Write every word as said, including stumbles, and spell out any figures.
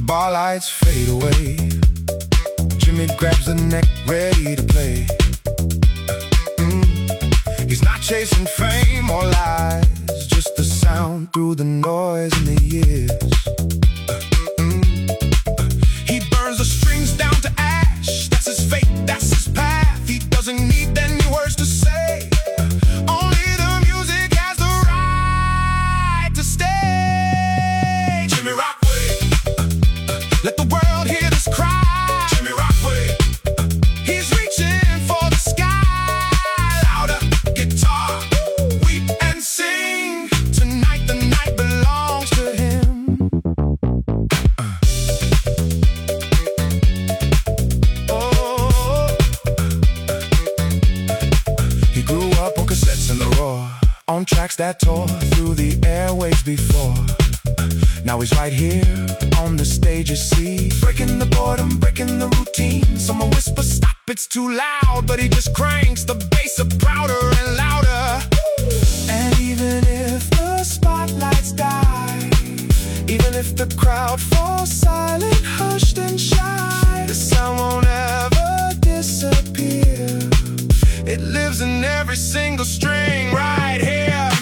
bar lights fade away. Jimmy grabs the neck, ready to play. mm. He's not chasing fame or lies, just the sound through the noise and the years. mm. He burns the strings down to ash. That's his fate, that's his path. He doesn't need any words to say. Only the music has the right to stay. Jimmy Rockway, let the world hear this cry. Jimmy Rockway, he's reaching for the sky. Louder guitar, weep and sing. Tonight the night belongs to him. uh. Oh, he grew up on cassettes in the roar, on tracks that tore through the airwaves before. Now he's right here on the stage, you see, breaking the boredom, breaking the routine. Someone whispers, stop, it's too loud, but he just cranks the bass up prouder and louder. And even if the spotlights die, even if the crowd falls silent, hushed and shy, the sound won't ever disappear. It lives in every single string right here.